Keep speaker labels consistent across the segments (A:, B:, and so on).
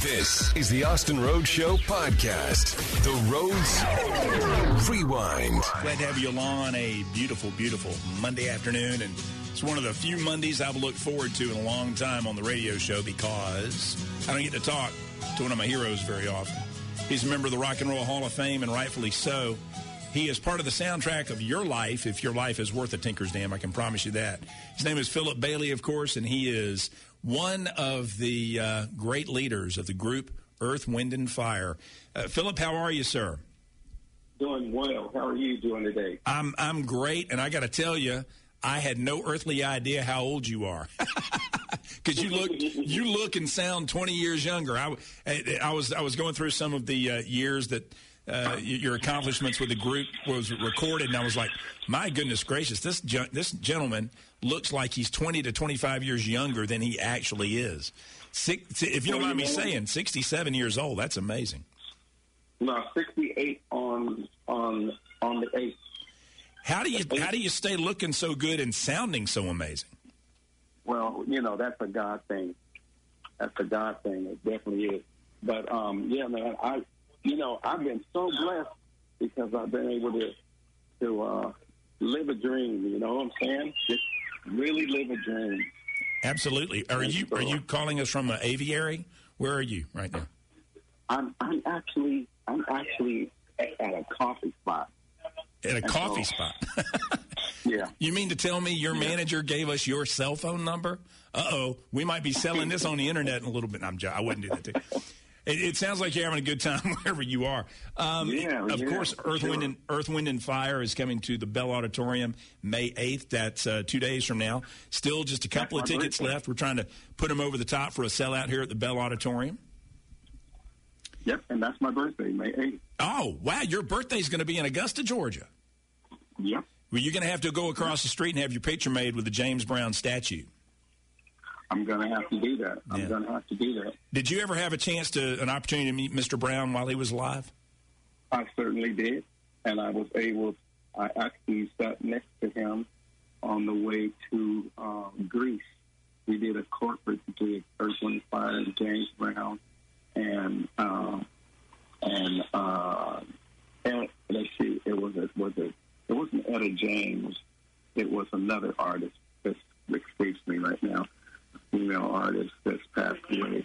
A: This is the Austin Rhodes Show podcast. The Rhodes Rewind.
B: Glad to have you along a beautiful, beautiful Monday afternoon. And it's one of the few Mondays I've looked forward to in a long time on the radio show because I don't get to talk to one of my heroes very often. He's a member of the Rock and Roll Hall of Fame, and rightfully so. He is part of the soundtrack of your life, if your life is worth a tinker's damn, I can promise you that. His name is Philip Bailey, of course, and he is one of the great leaders of the group Earth, Wind, and Fire. Philip, how are you, sir?
C: Doing well. How are you doing today?
B: I'm great, and I got to tell you, I had no earthly idea how old you are. Because you look and sound 20 years younger. I was going through some of the years that your accomplishments with the group was recorded, and I was like, my goodness gracious, this gentleman looks like he's 20 to 25 years younger than he actually is. If you don't mind me saying, 67 years old. That's amazing.
C: No, 68 on the 8th.
B: How do you stay looking so good and sounding so amazing?
C: Well, that's a God thing. That's a God thing. It definitely is. But yeah, man, I've been so blessed because I've been able to live a dream. You know what I'm saying? Just really live a dream.
B: Absolutely. Are you calling us from an aviary? Where are you right now?
C: I'm actually at a coffee spot.
B: At a coffee spot.
C: Yeah.
B: You mean to tell me your manager gave us your cell phone number? Uh-oh. We might be selling this on the internet in a little bit. I wouldn't do that to you. It sounds like you're having a good time wherever you are. Of course, Earth, Wind, and Fire is coming to the Bell Auditorium May 8th. That's 2 days from now. Still just a couple of tickets left. We're trying to put them over the top for a sellout here at the Bell Auditorium.
C: Yep, and that's my birthday, May 8th.
B: Oh, wow. Your birthday's going to be in Augusta, Georgia.
C: Yep.
B: Well, you're going to have to go across the street and have your picture made with the James Brown statue.
C: I'm going to have to do that. I'm going to have to do that.
B: Did you ever have an opportunity to meet Mr. Brown while he was alive?
C: I certainly did, and I actually sat next to him on the way to Greece. We did a corporate gig, Earth, Wind, Fire, and James Brown, and let's see, it wasn't Etta James. It was another artist that escapes me right now. Female artist that's passed away.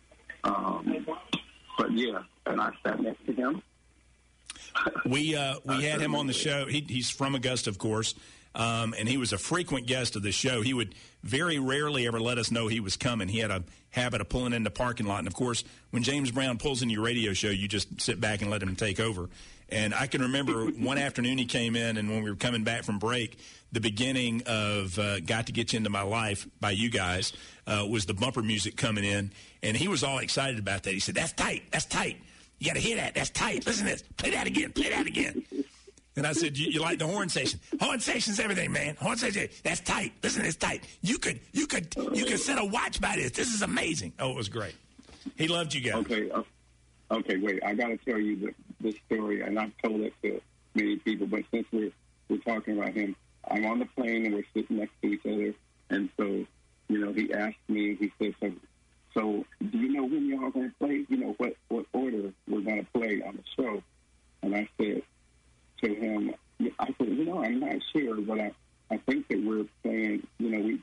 C: But yeah, and I sat next to him.
B: We had him on the show. He's from Augusta, of course, and he was a frequent guest of the show. He would very rarely ever let us know he was coming. He had a habit of pulling in the parking lot. And, of course, when James Brown pulls in your radio show, you just sit back and let him take over. And I can remember one afternoon he came in, and when we were coming back from break, the beginning of Got to Get You Into My Life by you guys was the bumper music coming in. And he was all excited about that. He said, that's tight. That's tight. You got to hear that. That's tight. Listen to this. Play that again. Play that again. And I said, you like the horn section? Horn section's everything, man. Horn section, that's tight. Listen, it's tight. You could set a watch by this. This is amazing. Oh, it was great. He loved you guys.
C: Okay, wait. I got to tell you this story, and I've told it to many people, but since we're talking about him, I'm on the plane and we're sitting next to each other, and so, he asked me, he said, so do you know when y'all going to play? What order we're going to play on the show? And I said to him, I'm not sure, but I think that we're playing, we're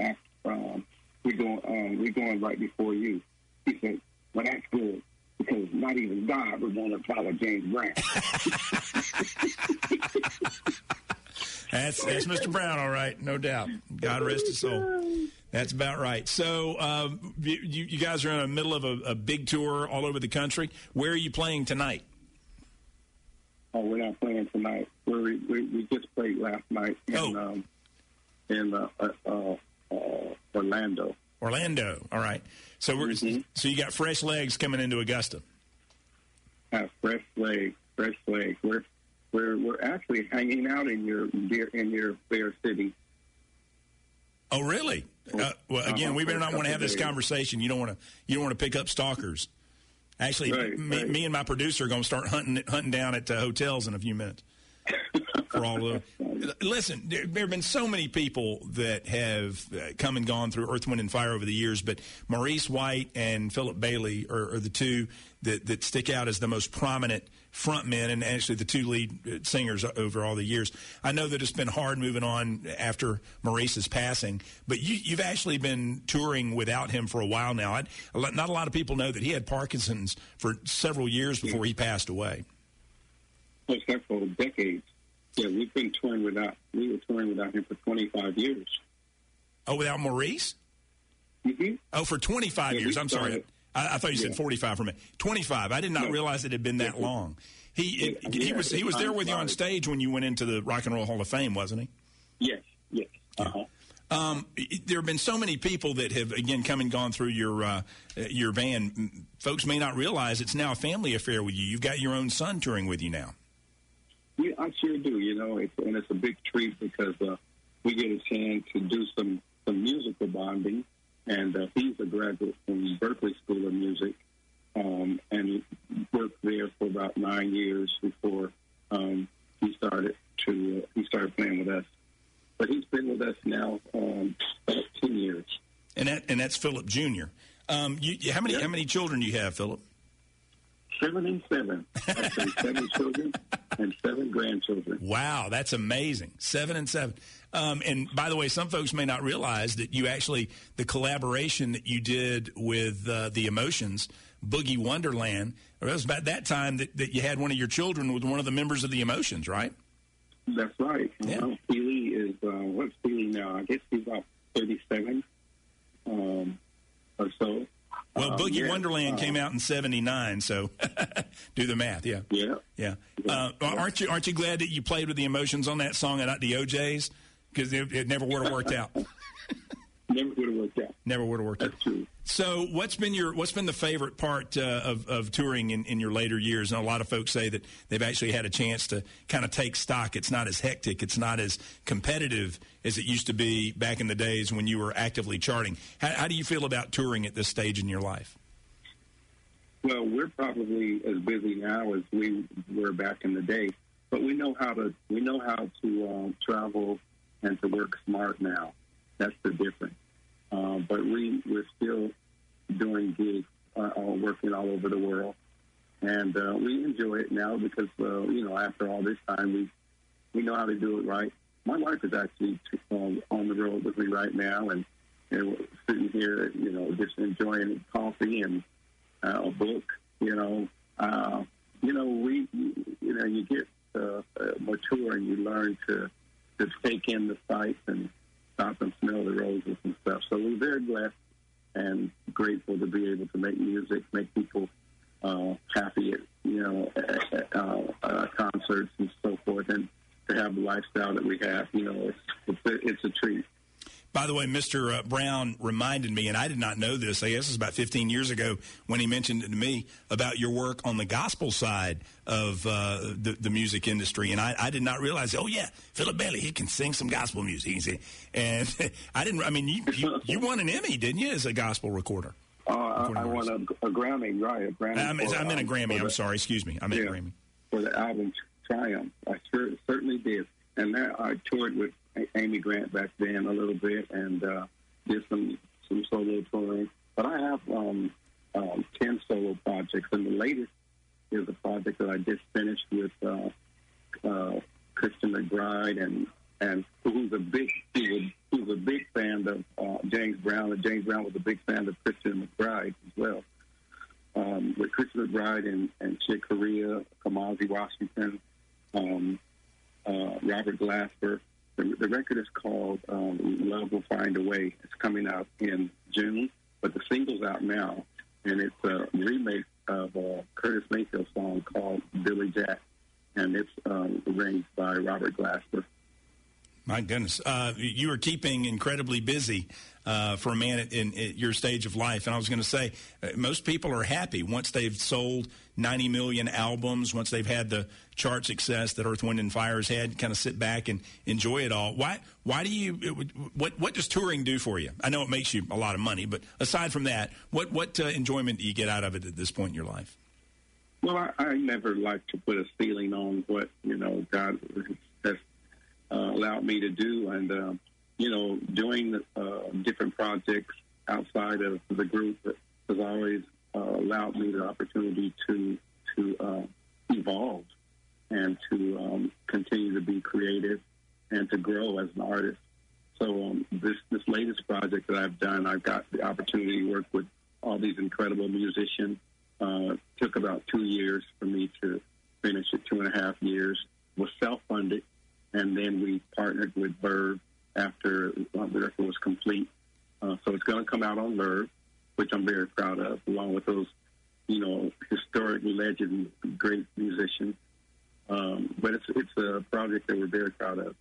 C: going right before you. He said, well, that's good, because not even God would want to follow James Brown.
B: That's Mr. Brown, all right, no doubt. God rest his soul. That's about right. So you guys are in the middle of a big tour all over the country. Where are you playing tonight?
C: Oh, we're not playing tonight. We just played last night in Orlando.
B: Orlando, all right. So so you got fresh legs coming into Augusta.
C: Fresh legs. We're actually hanging out in your fair city.
B: Oh, really? Well, again, we better not want to have this conversation. You don't want to pick up stalkers. Actually,
C: right.
B: Me and my producer are going to start hunting down at hotels in a few minutes. For all of Listen, there have been so many people that have come and gone through Earth, Wind, and Fire over the years, but Maurice White and Philip Bailey are the two that stick out as the most prominent frontmen and actually the two lead singers over all the years. I know that it's been hard moving on after Maurice's passing, but you've actually been touring without him for a while now. Not a lot of people know that he had Parkinson's for several years before he passed away.
C: Oh, several decades. Yeah, we were touring without him for 25 years.
B: Oh, without Maurice?
C: Mm-hmm.
B: Oh, for 25 years. I'm sorry. I thought you said 45 for a minute. 25. I did not realize it had been that long. He was there with you on stage when you went into the Rock and Roll Hall of Fame, wasn't he?
C: Yes. Uh-huh.
B: There have been so many people that have, again, come and gone through your band. Folks may not realize it's now a family affair with you. You've got your own son touring with you now.
C: Yeah, I sure do. It's a big treat because we get a chance to do some musical bonding. And he's a graduate from Berklee School of Music, and worked there for about 9 years before he started playing with us. But he's been with us now about 10 years.
B: And that's Philip Jr. How many children do you have, Philip?
C: 7 and 7. Actually, 7 children and 7 grandchildren.
B: Wow, that's amazing. 7 and 7. And by the way, some folks may not realize that the collaboration that you did with the Emotions, Boogie Wonderland, it was about that time that you had one of your children with one of the members of the Emotions, right?
C: That's right.
B: Yeah.
C: Steely is, what's Steely now? I guess he's about 37 or so.
B: Well, Boogie Wonderland came out in '79, so do the math. Yeah. Aren't you glad that you played with the Emotions on that song and not the OJs? Because it never would have worked out.
C: Never would have worked out.
B: Never would have worked out.
C: That's true.
B: So, what's been the favorite part of touring in your later years? And a lot of folks say that they've actually had a chance to kind of take stock. It's not as hectic. It's not as competitive as it used to be back in the days when you were actively charting. How do you feel about touring at this stage in your life?
C: Well, we're probably as busy now as we were back in the day, but we know how to travel and to work smart now. That's the difference. But we're still doing gigs, working all over the world, and we enjoy it now because after all this time, we know how to do it right. My wife is actually on the road with me right now, and we're sitting here, just enjoying coffee and a book. You get mature and you learn to just take in the sights and stop and smell the roses and stuff. So we're very blessed and grateful to be able to make music, make people happy at concerts and so forth, and to have the lifestyle that we have. It's a treat.
B: By the way, Mr. Brown reminded me, and I did not know this, I guess it was about 15 years ago when he mentioned it to me, about your work on the gospel side of the music industry. And I did not realize, Philip Bailey, he can sing some gospel music. And you won an Emmy, didn't you, as a gospel recorder?
C: I won a Grammy, right?
B: I meant a Grammy. I'm sorry. Excuse me. I meant a Grammy.
C: For the album Triumph. I certainly did. And I toured with Amy Grant back then a little bit and did some solo touring. But I have 10 solo projects, and the latest is a project that I just finished with Christian McBride, and who's a big fan of James Brown, and James Brown was a big fan of Christian McBride as well. With Christian McBride and Chick Corea, Kamasi Washington, Robert Glasper. The record is called Love Will Find a Way. It's coming out in June, but the single's out now, and it's a remake of a Curtis Mayfield song called Billy Jack, and it's arranged by Robert Glasper.
B: My goodness. You are keeping incredibly busy for a man at your stage of life. And I was going to say, most people are happy once they've sold 90 million albums, once they've had the chart success that Earth, Wind, and Fire has had, kind of sit back and enjoy it all. Why do you, what does touring do for you? I know it makes you a lot of money, but aside from that, what enjoyment do you get out of it at this point in your life?
C: Well, I never like to put a ceiling on what, God has allowed me to do. And, doing different projects outside of the group has always allowed me the opportunity to evolve and to continue to be creative and to grow as an artist. So this latest project that I've done, I've got the opportunity to work with all these incredible musicians. Took about 2 years for me to finish it, 2.5 years. Was self-funded, and then we partnered with Verve after the record was complete. So it's going to come out on Verve, which I'm very proud of, along with those, historic legend, great musicians. But it's a project that we're very proud of.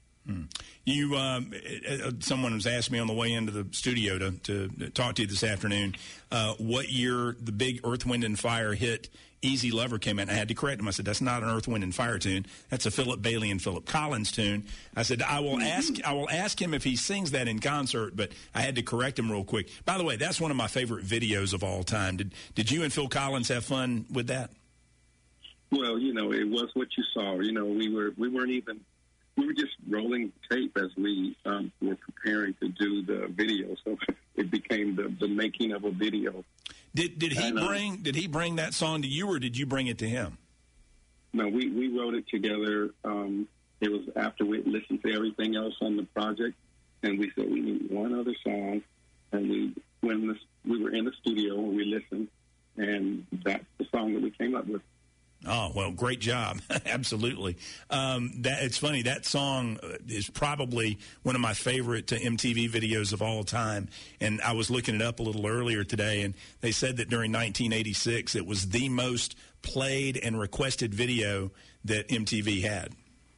B: You, someone was asking me on the way into the studio to talk to you this afternoon, what year the big Earth, Wind, and Fire hit Easy Lover came out. I had to correct him. I said, that's not an Earth, Wind, and Fire tune. That's a Philip Bailey and Philip Collins tune. I said, I will ask him if he sings that in concert, but I had to correct him real quick. By the way, that's one of my favorite videos of all time. Did you and Phil Collins have fun with that?
C: Well, it was what you saw. We were just rolling tape as we were preparing to do the video, so it became the making of a video. Did
B: he bring that song to you, or did you bring it to him?
C: No, we wrote it together. It was after we listened to everything else on the project, and we said we need one other song. And we were in the studio and we listened, and that's the song that we came up with.
B: Oh, well, great job. Absolutely. It's funny. That song is probably one of my favorite MTV videos of all time. And I was looking it up a little earlier today, and they said that during 1986, it was the most played and requested video that MTV had.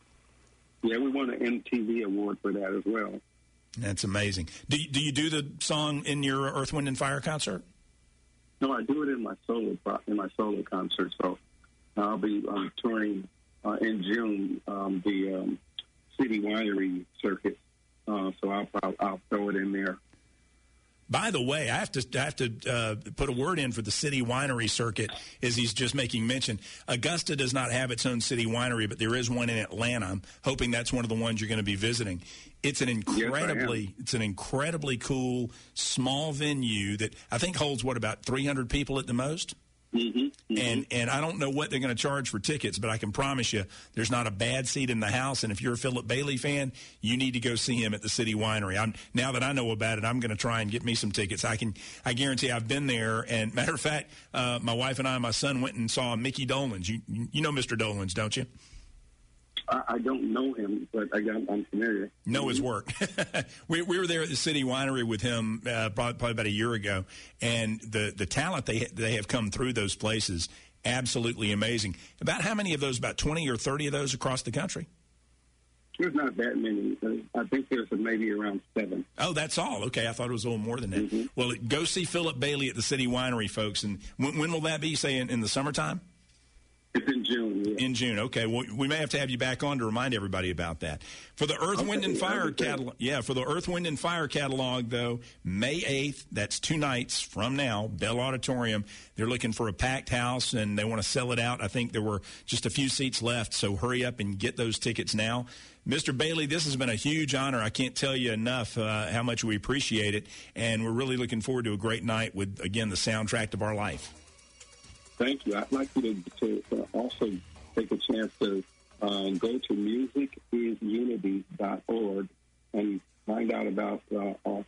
C: Yeah, we won an MTV award for that as well.
B: That's amazing. Do you do the song in your Earth, Wind, and Fire concert?
C: No, I do it in my solo concert. So I'll be touring in June the City Winery circuit, so I'll throw it in there.
B: By the way, I have to put a word in for the City Winery circuit, as he's just making mention. Augusta does not have its own City Winery, but there is one in Atlanta. I'm hoping that's one of the ones you're going to be visiting. It's an incredibly cool small venue that I think holds about 300 people at the most. Mm-hmm, mm-hmm. And I don't know what they're going to charge for tickets, but I can promise you there's not a bad seat in the house. And if you're a Philip Bailey fan, you need to go see him at the City Winery. Now that I know about it, I'm going to try and get me some tickets. I guarantee I've been there. And matter of fact, my wife and I and my son went and saw Mickey Dolenz. You know Mr. Dolenz, don't you?
C: I don't know him, but I'm familiar.
B: Know his work. we were there at the City Winery with him probably about a year ago, and the talent they have come through those places, absolutely amazing. About how many of those, about 20 or 30 of those across the country?
C: There's not that many. I think there's maybe around 7.
B: Oh, that's all. Okay, I thought it was a little more than that. Mm-hmm. Well, go see Philip Bailey at the City Winery, folks. And when will that be, say, in the summertime?
C: It's in June. Yeah.
B: In June, okay. Well, we may have to have you back on to remind everybody about that. For the Earth, Wind, and Fire catalog, for the Earth, Wind, and Fire catalog, though, May 8th, that's 2 nights from now, Bell Auditorium. They're looking for a packed house, and they want to sell it out. I think there were just a few seats left, so hurry up and get those tickets now. Mr. Bailey, this has been a huge honor. I can't tell you enough how much we appreciate it, and we're really looking forward to a great night with, again, the soundtrack of our life.
C: Thank you. I'd like you to also take a chance to go to musicisunity.org and find out about our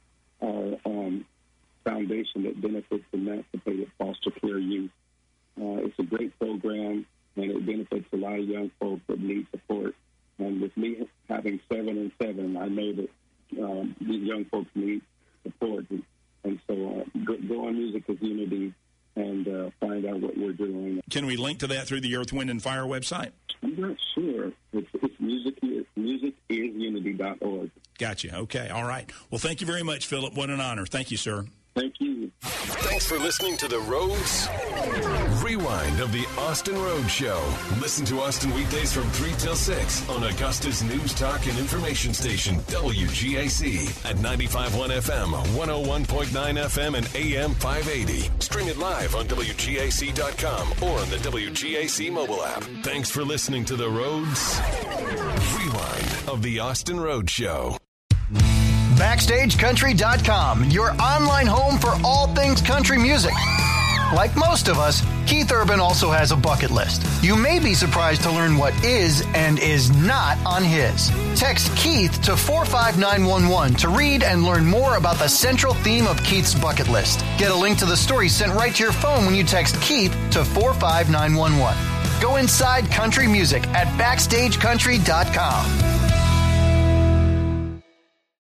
C: foundation that benefits emancipated foster care youth. It's a great program, and it benefits a lot of young folks that need support. And with me having 7 and 7, I know that these young folks need support. And so go on Music is Unity and find out what we're doing.
B: Can we link to that through the Earth, Wind, and Fire website?
C: I'm not sure. It's musicisunity.org.
B: Gotcha. Okay. All right. Well, thank you very much, Philip. What an honor. Thank you, sir.
C: Thank you.
A: Thanks for listening to The Rhodes Rewind of the Austin Road Show. Listen to Austin weekdays from 3 till 6 on Augusta's News Talk and Information Station, WGAC, at 95.1 FM, 101.9 FM, and AM 580. Stream it live on WGAC.com or on the WGAC mobile app. Thanks for listening to the Roads Rewind of the Austin Road Show.
D: BackstageCountry.com, your online home for all things country music. Like most of us, Keith Urban also has a bucket list. You may be surprised to learn what is and is not on his. Text Keith to 45911 to read and learn more about the central theme of Keith's bucket list. Get a link to the story sent right to your phone when you text Keith to 45911. Go inside country music at BackstageCountry.com.